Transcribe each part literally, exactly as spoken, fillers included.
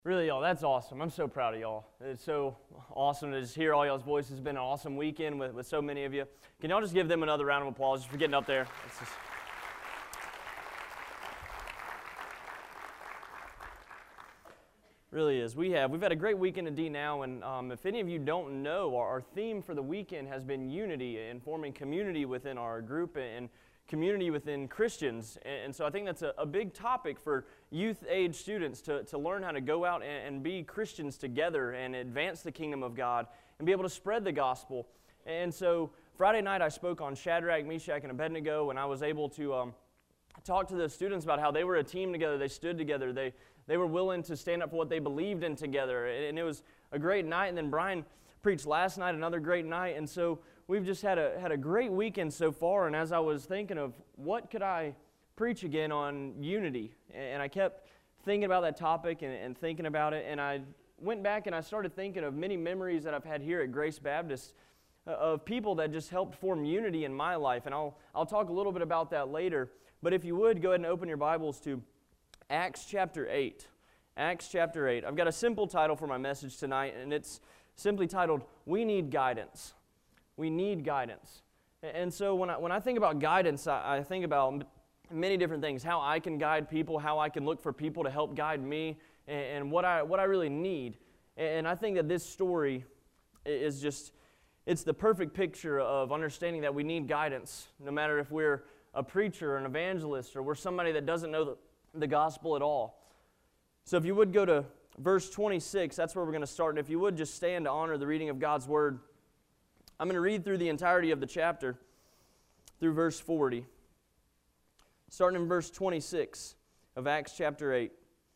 Really, y'all, that's awesome. I'm so proud of y'all. It's so awesome to just hear all y'all's voices. It's been an awesome weekend with, with so many of you. Can y'all just give them another round of applause just for getting up there? It's just... really is. We have. We've had a great weekend at D Now, and um, if any of you don't know, our, our theme for the weekend has been unity and forming community within our group and community within Christians. And, and so I think that's a, a big topic for youth-age students to, to learn how to go out and, and be Christians together and advance the kingdom of God and be able to spread the gospel. And so Friday night I spoke on Shadrach, Meshach, and Abednego, and I was able to um, talk to the students about how they were a team together, they stood together, they They were willing to stand up for what they believed in together, and it was a great night. And then Brian preached last night, another great night, and so we've just had a had a great weekend so far. And as I was thinking of what could I preach again on unity, and I kept thinking about that topic and, and thinking about it, and I went back and I started thinking of many memories that I've had here at Grace Baptist uh, of people that just helped form unity in my life, and I'll I'll talk a little bit about that later. But if you would, go ahead and open your Bibles to Acts chapter eight. Acts chapter eight. I've got a simple title for my message tonight, and it's simply titled, We Need Guidance. We need guidance. And so when I, when I think about guidance, I, I think about many different things, how I can guide people, how I can look for people to help guide me, and, and what I what I really need. And I think that this story is just, it's the perfect picture of understanding that we need guidance, no matter if we're a preacher or an evangelist, or we're somebody that doesn't know the the gospel at all. So if you would go to verse twenty-six, that's where we're going to start. And if you would just stand to honor the reading of God's word. I'm going to read through the entirety of the chapter through verse forty. Starting in verse twenty-six of Acts chapter eight.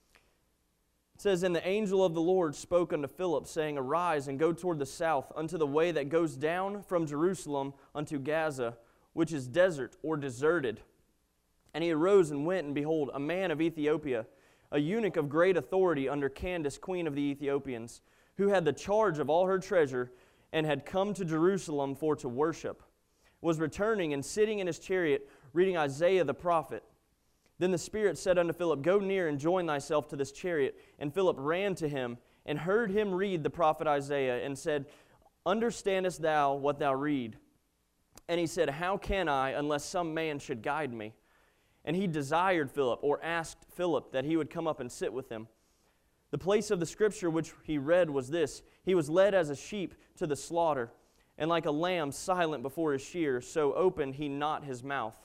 It says, And the angel of the Lord spoke unto Philip, saying, Arise and go toward the south, unto the way that goes down from Jerusalem unto Gaza, which is desert or deserted. And he arose and went, and behold, a man of Ethiopia, a eunuch of great authority under Candace, queen of the Ethiopians, who had the charge of all her treasure, and had come to Jerusalem for to worship, was returning and sitting in his chariot, reading Isaiah the prophet. Then the Spirit said unto Philip, Go near and join thyself to this chariot. And Philip ran to him, and heard him read the prophet Isaiah, and said, Understandest thou what thou read? And he said, How can I, unless some man should guide me? And he desired Philip, or asked Philip, that he would come up and sit with him. The place of the scripture which he read was this: He was led as a sheep to the slaughter, and like a lamb silent before his shears, so opened he not his mouth.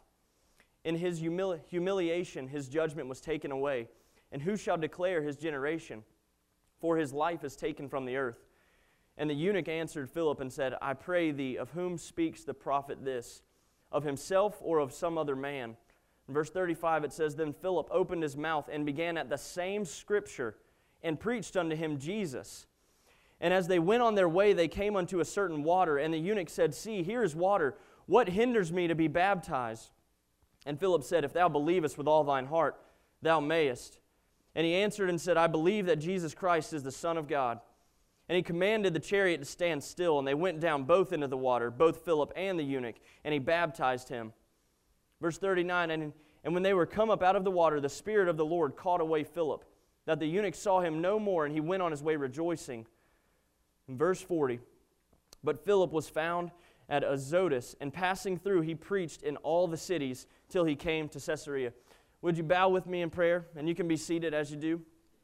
In his humili- humiliation his judgment was taken away. And who shall declare his generation? For his life is taken from the earth. And the eunuch answered Philip and said, I pray thee, of whom speaks the prophet this? Of himself or of some other man? In verse thirty-five it says, Then Philip opened his mouth and began at the same scripture and preached unto him Jesus. And as they went on their way, they came unto a certain water, and the eunuch said, See, here is water. What hinders me to be baptized? And Philip said, If thou believest with all thine heart, thou mayest. And he answered and said, I believe that Jesus Christ is the Son of God. And he commanded the chariot to stand still, and they went down both into the water, both Philip and the eunuch, and he baptized him. Verse thirty-nine, and, and when they were come up out of the water, the Spirit of the Lord caught away Philip, that the eunuch saw him no more, and he went on his way rejoicing. In verse forty, But Philip was found at Azotus, and passing through he preached in all the cities till he came to Caesarea. Would you bow with me in prayer? And you can be seated as you do.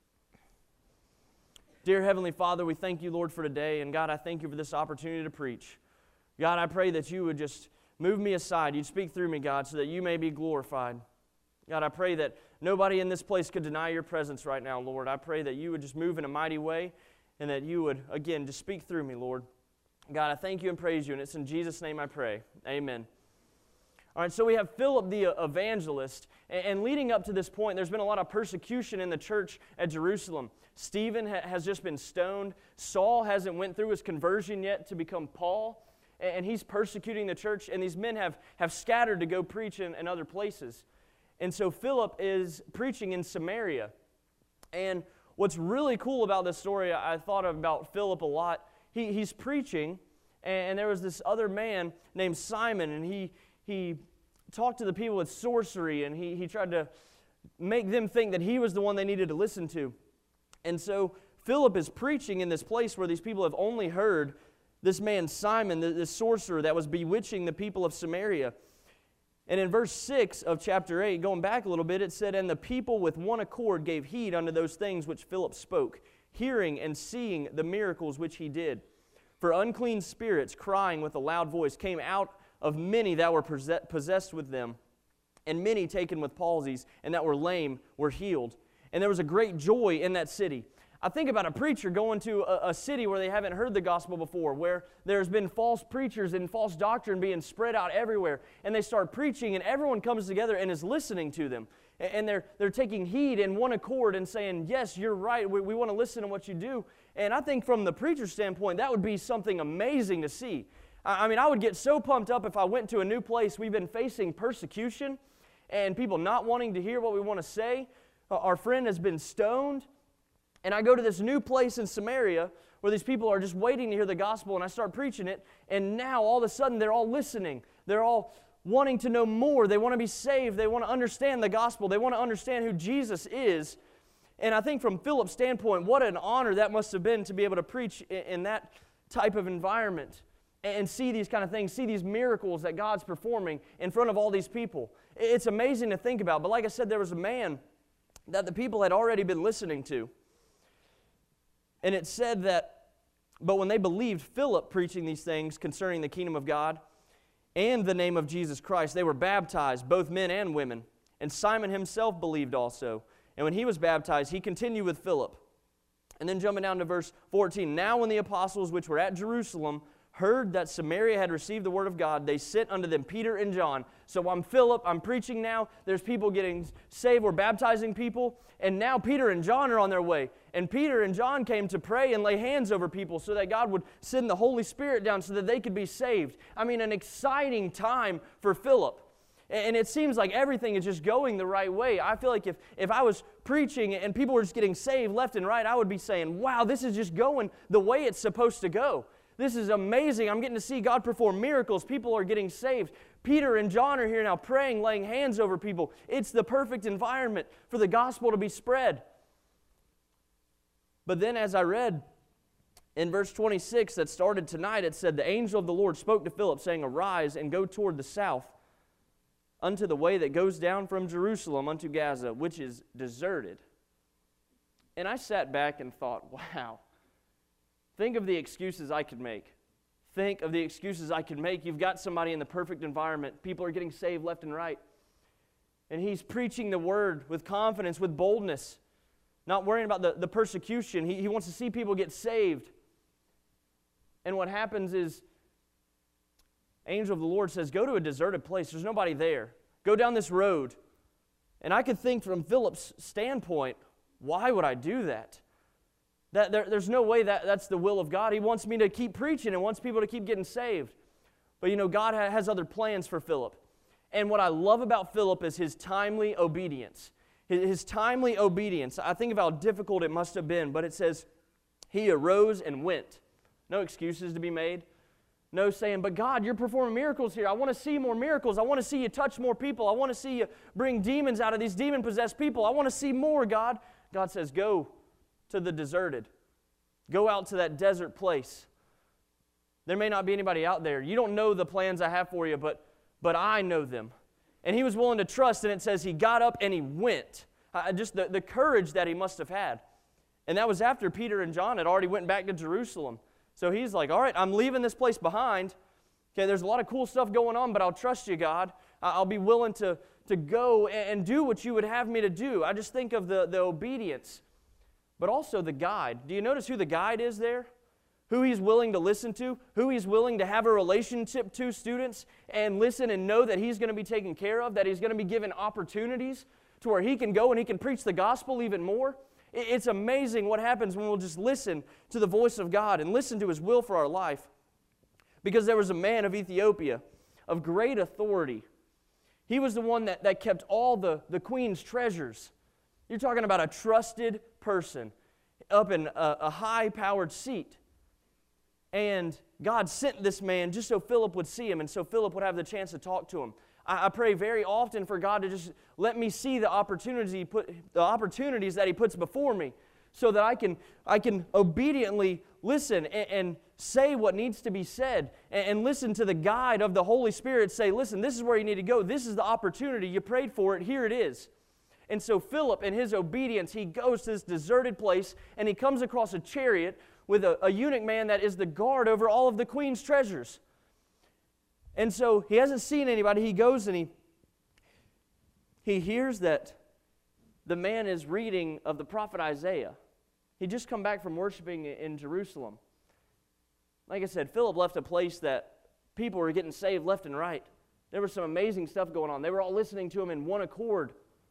Dear Heavenly Father, we thank you, Lord, for today, and God, I thank you for this opportunity to preach. God, I pray that you would just move me aside. You'd speak through me, God, so that you may be glorified. God, I pray that nobody in this place could deny your presence right now, Lord. I pray that you would just move in a mighty way and that you would, again, just speak through me, Lord. God, I thank you and praise you, and it's in Jesus' name I pray. Amen. All right, so we have Philip the evangelist, and leading up to this point, there's been a lot of persecution in the church at Jerusalem. Stephen has just been stoned. Saul hasn't went through his conversion yet to become Paul. And he's persecuting the church, and these men have, have scattered to go preach in, in other places. And so Philip is preaching in Samaria. And what's really cool about this story, I thought about Philip a lot. He, he's preaching, and there was this other man named Simon, and he he talked to the people with sorcery, and he, he tried to make them think that he was the one they needed to listen to. And so Philip is preaching in this place where these people have only heard this man Simon, this sorcerer that was bewitching the people of Samaria. And in verse six of chapter eight, going back a little bit, it said, "And the people with one accord gave heed unto those things which Philip spoke, hearing and seeing the miracles which he did. For unclean spirits, crying with a loud voice, came out of many that were possessed with them, and many taken with palsies, and that were lame were healed. And there was a great joy in that city." I think about a preacher going to a, a city where they haven't heard the gospel before, where there's been false preachers and false doctrine being spread out everywhere, and they start preaching, and everyone comes together and is listening to them. And they're, they're taking heed in one accord and saying, yes, you're right, we, we want to listen to what you do. And I think from the preacher's standpoint, that would be something amazing to see. I, I mean, I would get so pumped up if I went to a new place. We've been facing persecution and people not wanting to hear what we want to say. Uh, our friend has been stoned. And I go to this new place in Samaria where these people are just waiting to hear the gospel, and I start preaching it, and now all of a sudden they're all listening. They're all wanting to know more. They want to be saved. They want to understand the gospel. They want to understand who Jesus is. And I think from Philip's standpoint, what an honor that must have been to be able to preach in that type of environment and see these kind of things, see these miracles that God's performing in front of all these people. It's amazing to think about. But like I said, there was a man that the people had already been listening to. And it said that, but when they believed Philip preaching these things concerning the kingdom of God and the name of Jesus Christ, they were baptized, both men and women. And Simon himself believed also. And when he was baptized, he continued with Philip. And then jumping down to verse fourteen, "Now when the apostles which were at Jerusalem heard that Samaria had received the word of God, they sent unto them Peter and John." So I'm Philip, I'm preaching now, there's people getting saved, we're baptizing people, and now Peter and John are on their way. And Peter and John came to pray and lay hands over people so that God would send the Holy Spirit down so that they could be saved. I mean, an exciting time for Philip. And it seems like everything is just going the right way. I feel like if, if I was preaching and people were just getting saved left and right, I would be saying, wow, this is just going the way it's supposed to go. This is amazing. I'm getting to see God perform miracles. People are getting saved. Peter and John are here now praying, laying hands over people. It's the perfect environment for the gospel to be spread. But then as I read in verse twenty-six that started tonight, it said, "The angel of the Lord spoke to Philip, saying, Arise and go toward the south unto the way that goes down from Jerusalem unto Gaza, which is deserted." And I sat back and thought, wow, think of the excuses I could make. Think of the excuses I could make. You've got somebody in the perfect environment. People are getting saved left and right. And he's preaching the word with confidence, with boldness, not worrying about the, the persecution. He, he wants to see people get saved. And what happens is, angel of the Lord says, go to a deserted place. There's nobody there. Go down this road. And I could think from Philip's standpoint, why would I do that? That there, there's no way that that's the will of God. He wants me to keep preaching and wants people to keep getting saved. But you know, God ha- has other plans for Philip. And what I love about Philip is his timely obedience. His, his timely obedience. I think of how difficult it must have been, but it says, he arose and went. No excuses to be made. No saying, but God, you're performing miracles here. I want to see more miracles. I want to see you touch more people. I want to see you bring demons out of these demon-possessed people. I want to see more, God. God says, go to the deserted. Go out to that desert place. There may not be anybody out there. You don't know the plans I have for you, but, but I know them. And he was willing to trust, and it says he got up and he went. Uh, just the, the courage that he must have had. And that was after Peter and John had already went back to Jerusalem. So he's like, all right, I'm leaving this place behind. Okay, there's a lot of cool stuff going on, but I'll trust you, God. I'll be willing to, to go and do what you would have me to do. I just think of the, the obedience, but also the guide. Do you notice who the guide is there? Who he's willing to listen to, who he's willing to have a relationship to, students, and listen and know that he's going to be taken care of, that he's going to be given opportunities to where he can go and he can preach the gospel even more. It's amazing what happens when we'll just listen to the voice of God and listen to His will for our life. Because there was a man of Ethiopia of great authority. He was the one that, that kept all the, the queen's treasures. You're talking about a trusted person up in a, a high-powered seat. And God sent this man just so Philip would see him and so Philip would have the chance to talk to him. I, I pray very often for God to just let me see the opportunities, he put, the opportunities that He puts before me so that I can, I can obediently listen and, and say what needs to be said and, and listen to the guide of the Holy Spirit say, listen, this is where you need to go. This is the opportunity. You prayed for it. Here it is. And so Philip, in his obedience, he goes to this deserted place and he comes across a chariot with a, a eunuch man that is the guard over all of the queen's treasures. And so he hasn't seen anybody. He goes and he, he hears that the man is reading of the prophet Isaiah. He'd just come back from worshiping in Jerusalem. Like I said, Philip left a place that people were getting saved left and right. There was some amazing stuff going on. They were all listening to him in one accord.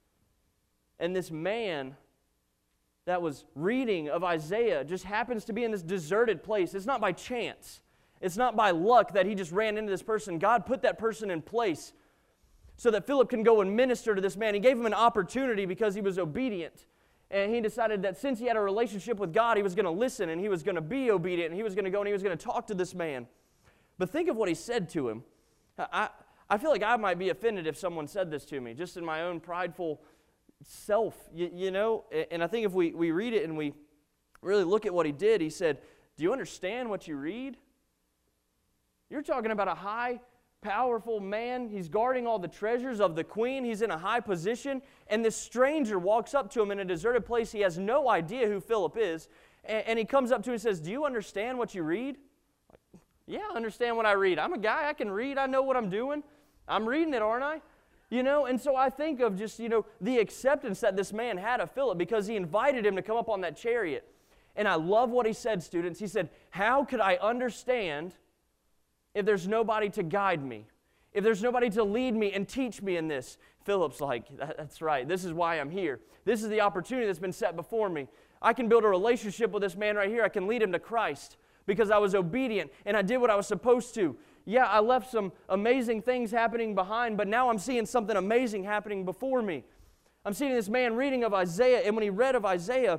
And this man that was reading of Isaiah just happens to be in this deserted place. It's not by chance. It's not by luck that he just ran into this person. God put that person in place so that Philip can go and minister to this man. He gave him an opportunity because he was obedient. And he decided that since he had a relationship with God, he was going to listen and he was going to be obedient and he was going to go and he was going to talk to this man. But think of what he said to him. I, I feel like I might be offended if someone said this to me, just in my own prideful self, you, you know. And I think if we, we read it and we really look at what he did, he said, do you understand what you read? You're talking about a high, powerful man. He's guarding all the treasures of the queen. He's in a high position. And this stranger walks up to him in a deserted place. He has no idea who Philip is. And, and he comes up to him and says, do you understand what you read? Like, yeah, I understand what I read. I'm a guy. I can read. I know what I'm doing. I'm reading it, aren't I? You know, and so I think of just, you know, the acceptance that this man had of Philip because he invited him to come up on that chariot. And I love what he said, students. He said, how could I understand if there's nobody to guide me, if there's nobody to lead me and teach me in this? Philip's like, that's right. This is why I'm here. This is the opportunity that's been set before me. I can build a relationship with this man right here. I can lead him to Christ because I was obedient and I did what I was supposed to. Yeah, I left some amazing things happening behind, but now I'm seeing something amazing happening before me. I'm seeing this man reading of Isaiah, and when he read of Isaiah,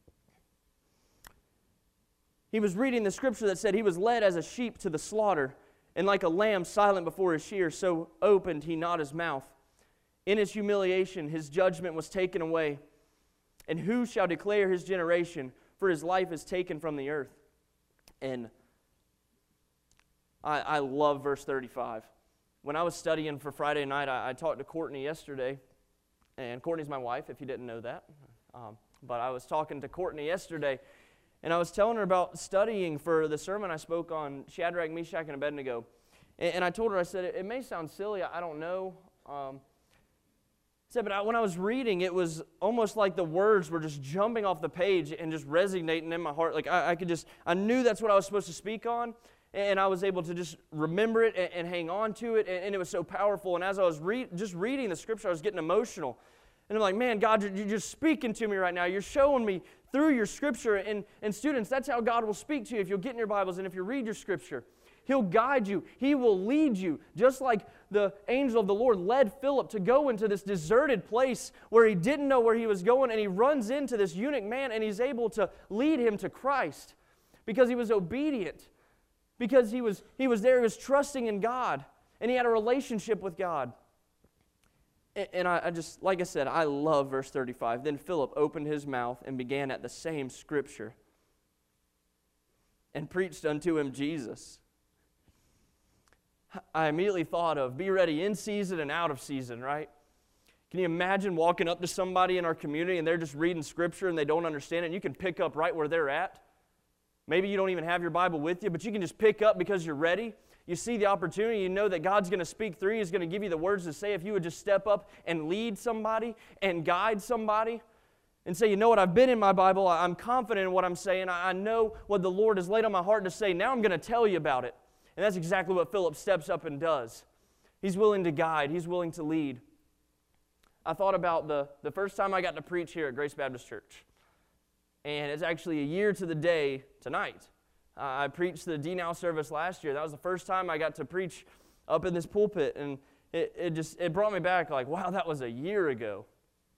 he was reading the scripture that said he was led as a sheep to the slaughter, and like a lamb silent before his shears, so opened he not his mouth. In his humiliation, his judgment was taken away. And who shall declare his generation? For his life is taken from the earth. And I, I love verse thirty-five. When I was studying for Friday night, I, I talked to Courtney yesterday. And Courtney's my wife, if you didn't know that. Um, but I was talking to Courtney yesterday. And I was telling her about studying for the sermon I spoke on Shadrach, Meshach, and Abednego. And, and I told her, I said, it, it may sound silly, I don't know. Um, I said, but I, when I was reading, it was almost like the words were just jumping off the page and just resonating in my heart. Like I, I could just, I knew that's what I was supposed to speak on. And I was able to just remember it and, and hang on to it. And, and it was so powerful. And as I was re- just reading the scripture, I was getting emotional. And I'm like, man, God, you're, you're just speaking to me right now. You're showing me through your scripture. And, and students, that's how God will speak to you if you'll get in your Bibles and if you read your scripture. He'll guide you. He will lead you. Just like the angel of the Lord led Philip to go into this deserted place where he didn't know where he was going. And he runs into this eunuch man and he's able to lead him to Christ because he was obedient. Because he was, he was there, he was trusting in God. And he had a relationship with God. And I, I just, like I said, I love verse thirty-five. Then Philip opened his mouth and began at the same scripture and preached unto him Jesus. I immediately thought of be ready in season and out of season, right? Can you imagine walking up to somebody in our community and they're just reading scripture and they don't understand it and you can pick up right where they're at? Maybe you don't even have your Bible with you, but you can just pick up because you're ready. You see the opportunity. You know that God's going to speak through you. He's going to give you the words to say. If you would just step up and lead somebody and guide somebody and say, you know what, I've been in my Bible. I'm confident in what I'm saying. I know what the Lord has laid on my heart to say. Now I'm going to tell you about it. And that's exactly what Philip steps up and does. He's willing to guide. He's willing to lead. I thought about the, the first time I got to preach here at Grace Baptist Church. And it's actually a year to the day tonight. Uh, I preached the D-Now service last year. That was the first time I got to preach up in this pulpit. And it, it just it brought me back like, wow, that was a year ago.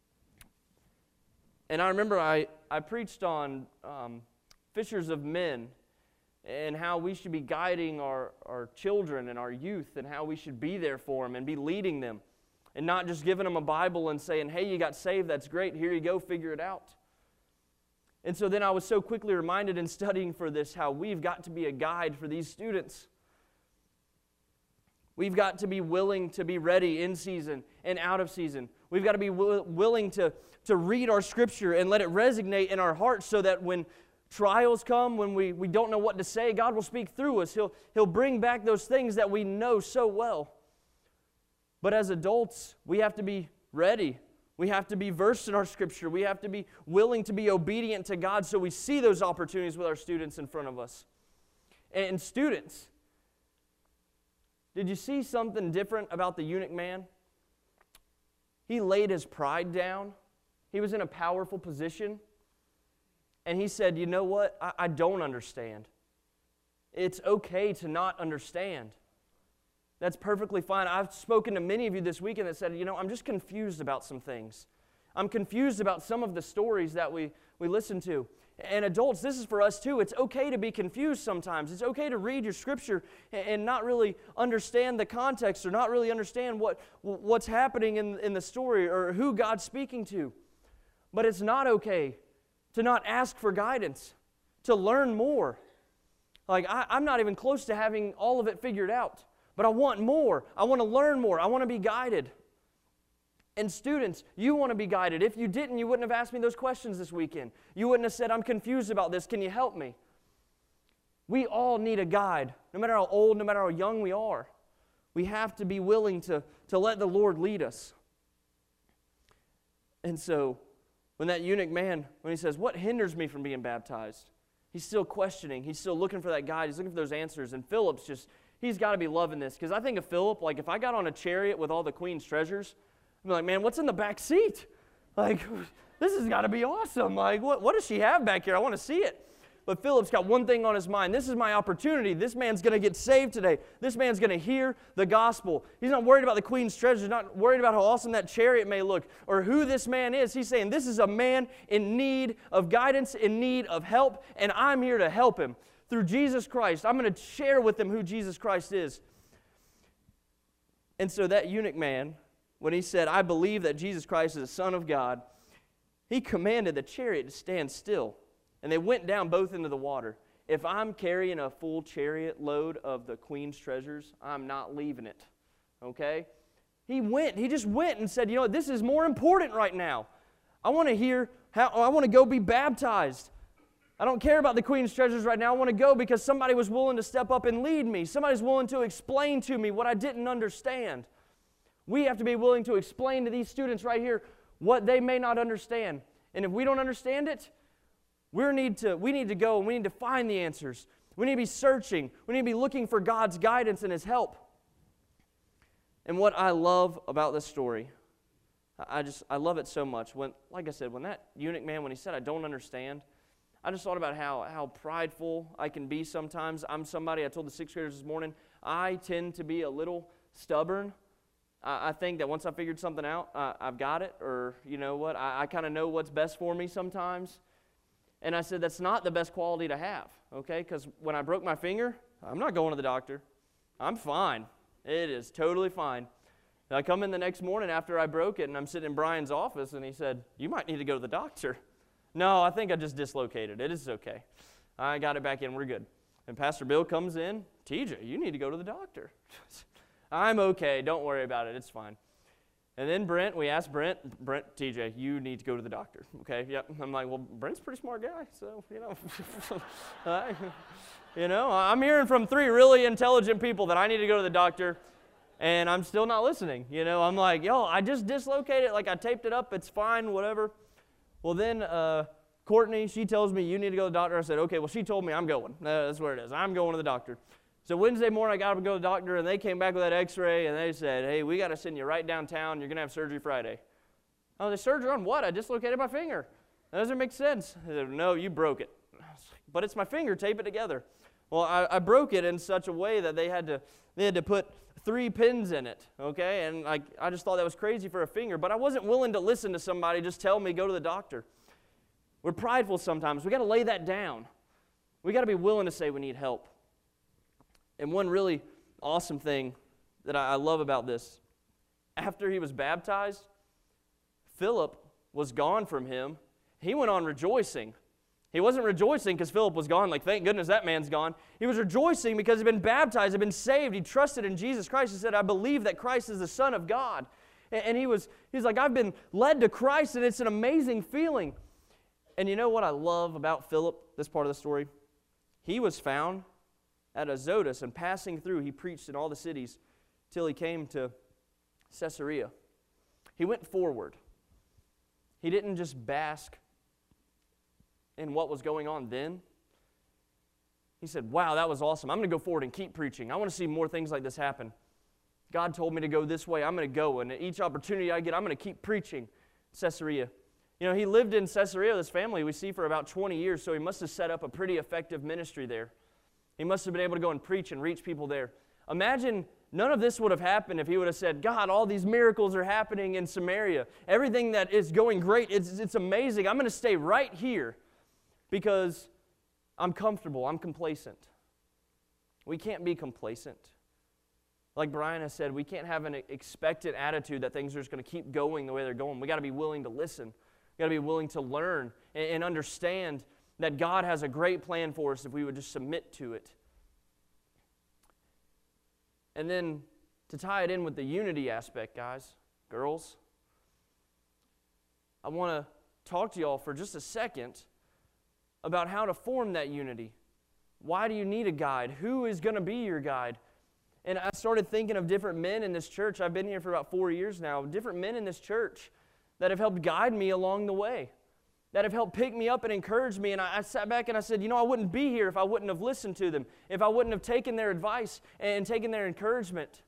And I remember I, I preached on um, fishers of men and how we should be guiding our, our children and our youth and how we should be there for them and be leading them. And not just giving them a Bible and saying, hey, you got saved, that's great, here you go, figure it out. And so then I was so quickly reminded in studying for this how we've got to be a guide for these students. We've got to be willing to be ready in season and out of season. We've got to be w- willing to, to read our Scripture and let it resonate in our hearts so that when trials come, when we, we don't know what to say, God will speak through us. He'll, he'll bring back those things that we know so well. But as adults, we have to be ready. We have to be versed in our Scripture. We have to be willing to be obedient to God so we see those opportunities with our students in front of us. And students, did you see something different about the eunuch man? He laid his pride down. He was in a powerful position. And he said, you know what? I, I don't understand. It's okay to not understand. That's perfectly fine. I've spoken to many of you this weekend that said, you know, I'm just confused about some things. I'm confused about some of the stories that we, we listen to. And adults, this is for us too. It's okay to be confused sometimes. It's okay to read your Scripture and, and not really understand the context or not really understand what, what's happening in, in the story or who God's speaking to. But it's not okay to not ask for guidance, to learn more. Like, I, I'm not even close to having all of it figured out. But I want more. I want to learn more. I want to be guided. And students, you want to be guided. If you didn't, you wouldn't have asked me those questions this weekend. You wouldn't have said, I'm confused about this. Can you help me? We all need a guide, no matter how old, no matter how young we are. We have to be willing to, to let the Lord lead us. And so, when that eunuch man, when he says, what hinders me from being baptized? He's still questioning. He's still looking for that guide. He's looking for those answers. And Philip's just, he's got to be loving this. Because I think of Philip, like if I got on a chariot with all the queen's treasures, I'd be like, man, what's in the back seat? Like, this has got to be awesome. Like, what, what does she have back here? I want to see it. But Philip's got one thing on his mind. This is my opportunity. This man's going to get saved today. This man's going to hear the gospel. He's not worried about the queen's treasures. He's not worried about how awesome that chariot may look or who this man is. He's saying, this is a man in need of guidance, in need of help, and I'm here to help him. Through Jesus Christ, I'm going to share with him who Jesus Christ is. And so that eunuch man, when he said, I believe that Jesus Christ is the Son of God, he commanded the chariot to stand still. And they went down both into the water. If I'm carrying a full chariot load of the queen's treasures, I'm not leaving it. Okay? He went. He just went and said, you know what, this is more important right now. I want to hear how, I want to go be baptized. I don't care about the queen's treasures right now. I want to go because somebody was willing to step up and lead me. Somebody's willing to explain to me what I didn't understand. We have to be willing to explain to these students right here what they may not understand. And if we don't understand it, we need to, we need to go and we need to find the answers. We need to be searching. We need to be looking for God's guidance and His help. And what I love about this story, I just, I love it so much. When, like I said, when that eunuch man, when he said, I don't understand, I just thought about how, how prideful I can be sometimes. I'm somebody, I told the sixth graders this morning, I tend to be a little stubborn. I, I think that once I figured something out, I, I've got it, or you know what, I, I kind of know what's best for me sometimes. And I said, that's not the best quality to have, okay? Because when I broke my finger, I'm not going to the doctor. I'm fine. It is totally fine. And I come in the next morning after I broke it, and I'm sitting in Brian's office, and he said, you might need to go to the doctor. No, I think I just dislocated it. It's okay. I got it back in. We're good. And Pastor Bill comes in, T J, you need to go to the doctor. I'm okay. Don't worry about it. It's fine. And then Brent, we asked Brent, Brent, T J, you need to go to the doctor, okay? Yep. I'm like, well, Brent's a pretty smart guy, so, you know. uh, you know, I'm hearing from three really intelligent people that I need to go to the doctor, and I'm still not listening. You know, I'm like, yo, I just dislocated it, like I taped it up, it's fine, whatever. Well, then uh, Courtney, she tells me you need to go to the doctor. I said, okay, well, she told me I'm going. Uh, that's where it is. I'm going to the doctor. So Wednesday morning, I got up and go to the doctor, and they came back with that x-ray, and they said, hey, we got to send you right downtown. You're going to have surgery Friday. Oh, the surgery on what? I dislocated my finger. That doesn't make sense. They said, no, you broke it. But it's my finger. Tape it together. Well, I, I broke it in such a way that they had to they had to put three pins in it, okay? And I, I just thought that was crazy for a finger. But I wasn't willing to listen to somebody just tell me, go to the doctor. We're prideful sometimes. We got to lay that down. We got to be willing to say we need help. And one really awesome thing that I love about this, after he was baptized, Philip was gone from him. He went on rejoicing. He wasn't rejoicing because Philip was gone, like, thank goodness that man's gone. He was rejoicing because he'd been baptized, he'd been saved, he trusted in Jesus Christ. He said, I believe that Christ is the Son of God. And he was, he's like, I've been led to Christ, and it's an amazing feeling. And you know what I love about Philip, this part of the story? He was found at Azotus, and passing through, he preached in all the cities till he came to Caesarea. He went forward. He didn't just bask in what was going on then. He said, wow, that was awesome. I'm going to go forward and keep preaching. I want to see more things like this happen. God told me to go this way. I'm going to go. And each opportunity I get, I'm going to keep preaching. Caesarea. You know, he lived in Caesarea, this family we see, for about twenty years, so he must have set up a pretty effective ministry there. He must have been able to go and preach and reach people there. Imagine none of this would have happened if he would have said, God, all these miracles are happening in Samaria. Everything that is going great, it's, it's amazing. I'm going to stay right here because I'm comfortable, I'm complacent. We can't be complacent. Like Brian has said, we can't have an expectant attitude that things are just going to keep going the way they're going. We got to be willing to listen. We got to be willing to learn and, and understand that God has a great plan for us if we would just submit to it. And then to tie it in with the unity aspect, guys, girls, I want to talk to y'all for just a second about how to form that unity. Why do you need a guide? Who is going to be your guide? And I started thinking of different men in this church. I've been here for about four years now. Different men in this church that have helped guide me along the way, that have helped pick me up and encourage me. And I, I sat back and I said, you know, I wouldn't be here if I wouldn't have listened to them, if I wouldn't have taken their advice and taken their encouragement.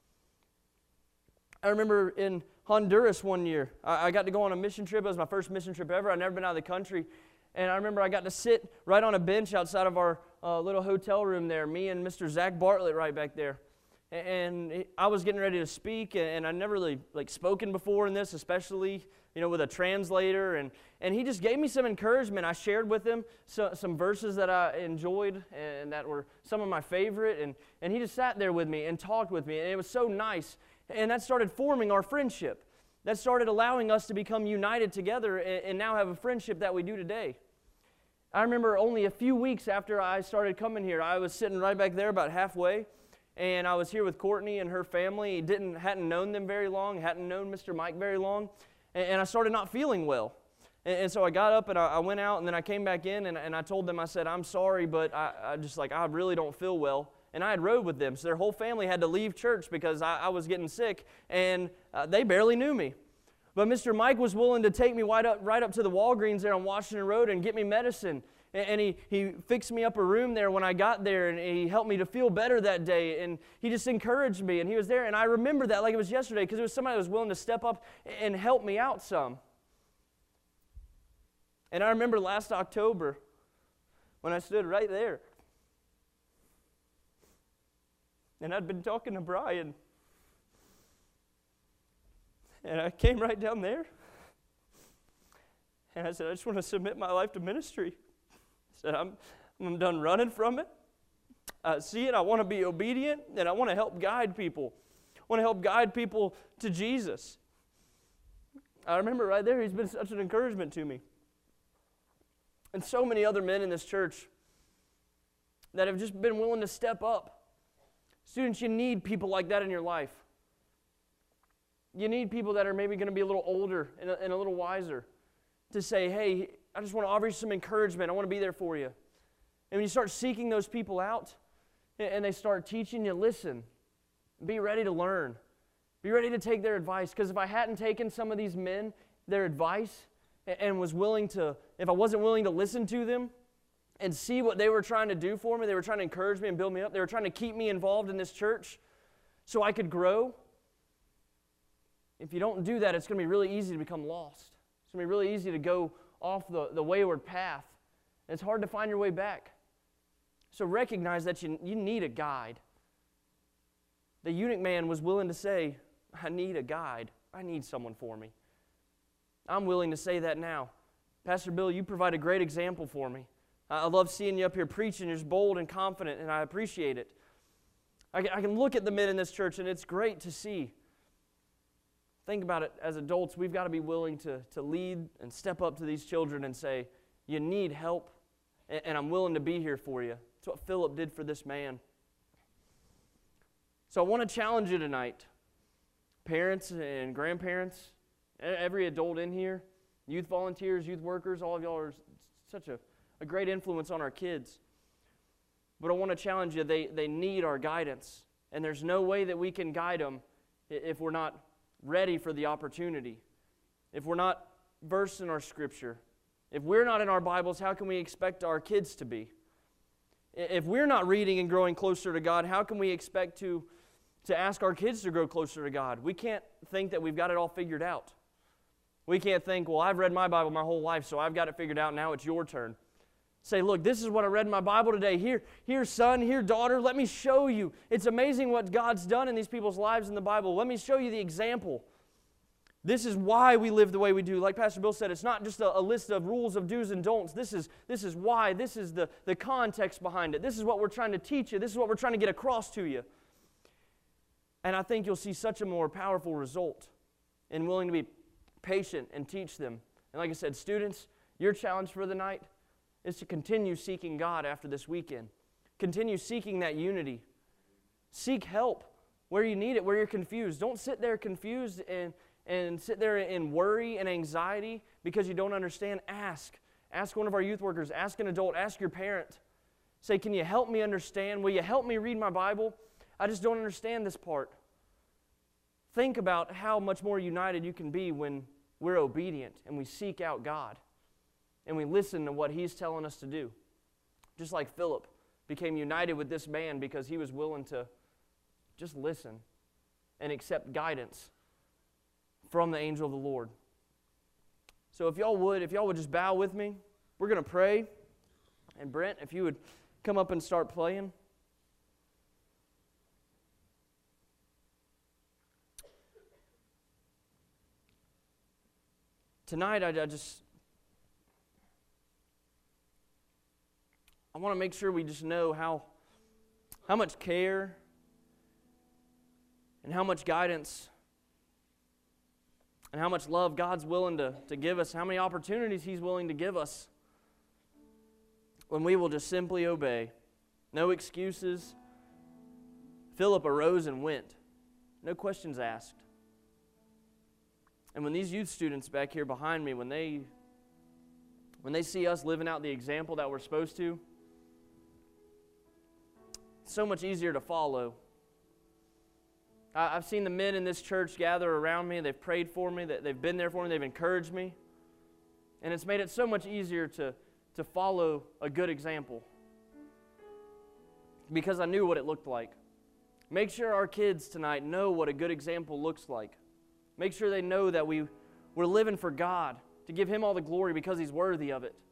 I remember in Honduras one year, I, I got to go on a mission trip. It was my first mission trip ever. I'd never been out of the country. And I remember I got to sit right on a bench outside of our uh, little hotel room there, me and Mister Zach Bartlett right back there. And I was getting ready to speak, and I'd never really like spoken before in this, especially, you know, with a translator. And, and he just gave me some encouragement. I shared with him so, some verses that I enjoyed and that were some of my favorite. And, and he just sat there with me and talked with me, and it was so nice. And that started forming our friendship. That started allowing us to become united together and, and now have a friendship that we do today. I remember only a few weeks after I started coming here, I was sitting right back there about halfway. And I was here with Courtney and her family. Didn't hadn't known them very long, hadn't known Mister Mike very long, and, and I started not feeling well. And, and so I got up and I, I went out, and then I came back in, and, and I told them, I said, I'm sorry, but I, I just like I really don't feel well. And I had rode with them, so their whole family had to leave church because I, I was getting sick, and uh, they barely knew me. But Mister Mike was willing to take me right up, right up to the Walgreens there on Washington Road and get me medicine. And he, he fixed me up a room there when I got there, and he helped me to feel better that day, and he just encouraged me, and he was there. And I remember that like it was yesterday because it was somebody that was willing to step up and help me out some. And I remember last October when I stood right there, and I'd been talking to Brian, and I came right down there, and I said, I just want to submit my life to ministry. I said, I'm, I'm done running from it. I see it. I want to be obedient, and I want to help guide people. I want to help guide people to Jesus. I remember right there, he's been such an encouragement to me. And so many other men in this church that have just been willing to step up. Students, you need people like that in your life. You need people that are maybe going to be a little older and a, and a little wiser to say, hey, I just want to offer you some encouragement. I want to be there for you. And when you start seeking those people out and they start teaching you, listen, be ready to learn. Be ready to take their advice. Because if I hadn't taken some of these men, their advice, and was willing to, if I wasn't willing to listen to them and see what they were trying to do for me, they were trying to encourage me and build me up. They were trying to keep me involved in this church so I could grow. If you don't do that, it's going to be really easy to become lost. It's going to be really easy to go off the, the wayward path. And it's hard to find your way back. So recognize that you, you need a guide. The eunuch man was willing to say, I need a guide. I need someone for me. I'm willing to say that now. Pastor Bill, you provide a great example for me. I love seeing you up here preaching. You're just bold and confident, and I appreciate it. I can, I can look at the men in this church, and it's great to see. Think about it, as adults, we've got to be willing to, to lead and step up to these children and say, you need help, and, and I'm willing to be here for you. That's what Philip did for this man. So I want to challenge you tonight, parents and grandparents, every adult in here, youth volunteers, youth workers, all of y'all are such a, a great influence on our kids. But I want to challenge you, they, they need our guidance. And there's no way that we can guide them if we're not ready for the opportunity. If we're not versed in our Scripture. If we're not in our Bibles, how can we expect our kids to be? If we're not reading and growing closer to God, how can we expect to, to ask our kids to grow closer to God? We can't think that we've got it all figured out. We can't think, well, I've read my Bible my whole life, so I've got it figured out, now it's your turn. Say, look, this is what I read in my Bible today. Here, here, son, here, daughter, let me show you. It's amazing what God's done in these people's lives in the Bible. Let me show you the example. This is why we live the way we do. Like Pastor Bill said, it's not just a, a list of rules of do's and don'ts. This is, this is why. This is the, the context behind it. This is what we're trying to teach you. This is what we're trying to get across to you. And I think you'll see such a more powerful result in willing to be patient and teach them. And like I said, students, your challenge for the night is to continue seeking God after this weekend. Continue seeking that unity. Seek help where you need it, where you're confused. Don't sit there confused and, and sit there in worry and anxiety because you don't understand. Ask. Ask one of our youth workers. Ask an adult. Ask your parent. Say, can you help me understand? Will you help me read my Bible? I just don't understand this part. Think about how much more united you can be when we're obedient and we seek out God. And we listen to what He's telling us to do. Just like Philip became united with this man because he was willing to just listen and accept guidance from the angel of the Lord. So if y'all would, if y'all would just bow with me, we're going to pray. And Brent, if you would come up and start playing. Tonight, I, I just... I want to make sure we just know how, how much care and how much guidance and how much love God's willing to, to give us, how many opportunities He's willing to give us when we will just simply obey. No excuses. Philip arose and went. No questions asked. And when these youth students back here behind me, when they, when they see us living out the example that we're supposed to, so much easier to follow. I've seen the men in this church gather around me. They've prayed for me. They've been there for me. They've encouraged me. And it's made it so much easier to, to follow a good example because I knew what it looked like. Make sure our kids tonight know what a good example looks like. Make sure they know that we, we're living for God, to give Him all the glory because He's worthy of it.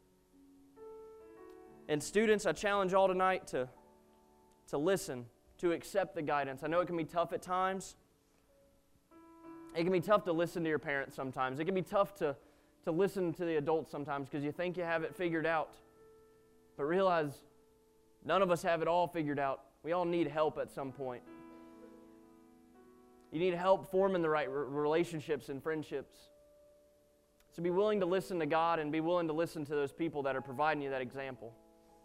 And students, I challenge all tonight to to listen, to accept the guidance. I know it can be tough at times. It can be tough to listen to your parents sometimes. It can be tough to, to listen to the adults sometimes because you think you have it figured out. But realize none of us have it all figured out. We all need help at some point. You need help forming the right relationships and friendships. So be willing to listen to God and be willing to listen to those people that are providing you that example.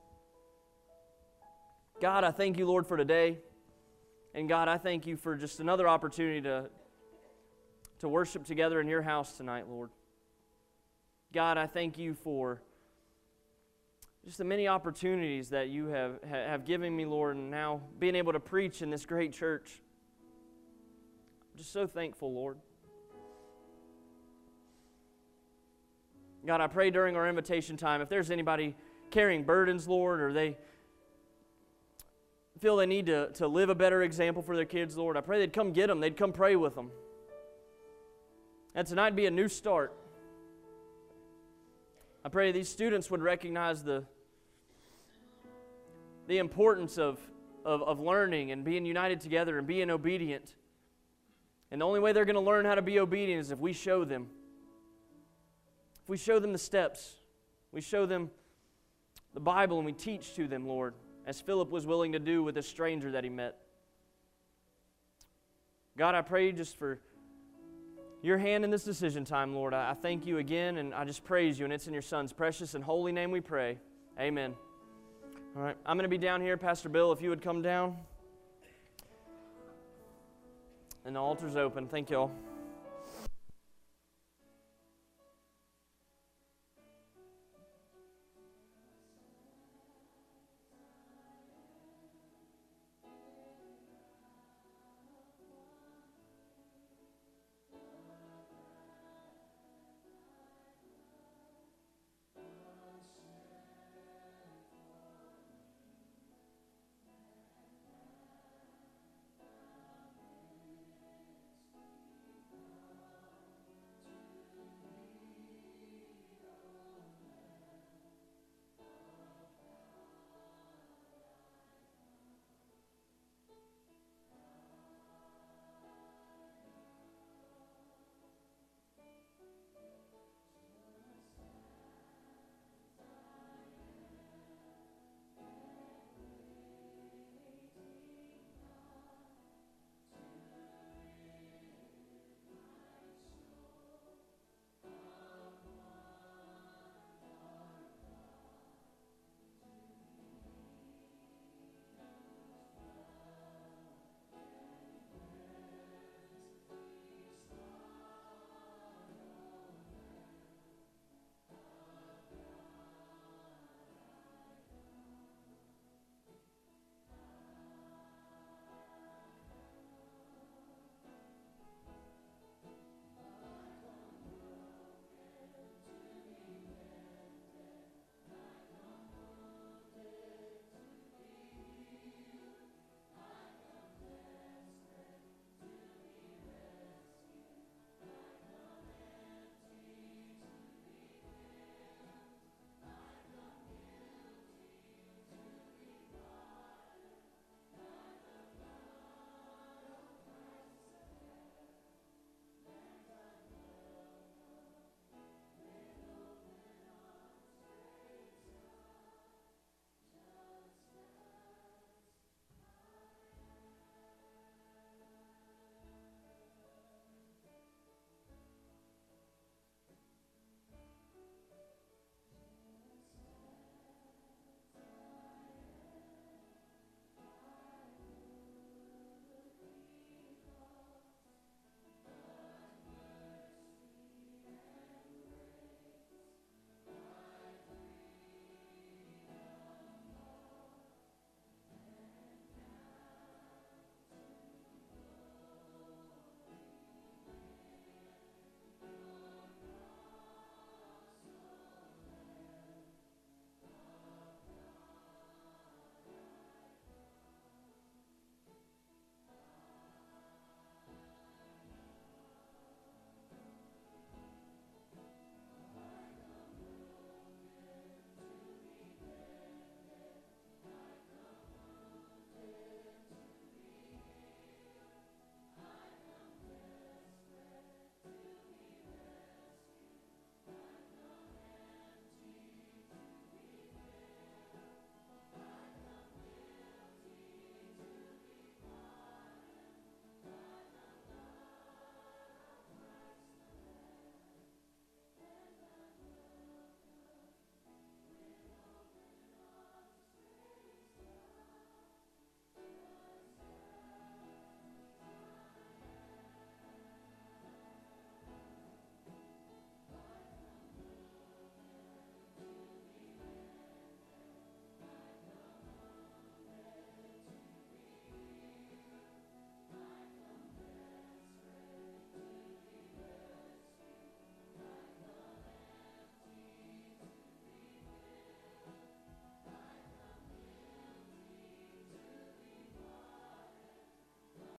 God, I thank you, Lord, for today. And God, I thank you for just another opportunity to, to worship together in your house tonight, Lord. God, I thank you for just the many opportunities that you have, have given me, Lord, and now being able to preach in this great church. I'm just so thankful, Lord. God, I pray during our invitation time, if there's anybody carrying burdens, Lord, or they feel they need to, to live a better example for their kids, Lord, I pray they'd come get them. They'd come pray with them. And tonight be a new start. I pray these students would recognize the, the importance of, of, of learning and being united together and being obedient. And the only way they're going to learn how to be obedient is if we show them. If we show them the steps, we show them the Bible and we teach to them, Lord, as Philip was willing to do with a stranger that he met. God, I pray just for your hand in this decision time, Lord. I, I thank you again, and I just praise you, and it's in your Son's precious and holy name we pray. Amen. All right, I'm going to be down here. Pastor Bill, if you would come down. And the altar's open. Thank y'all.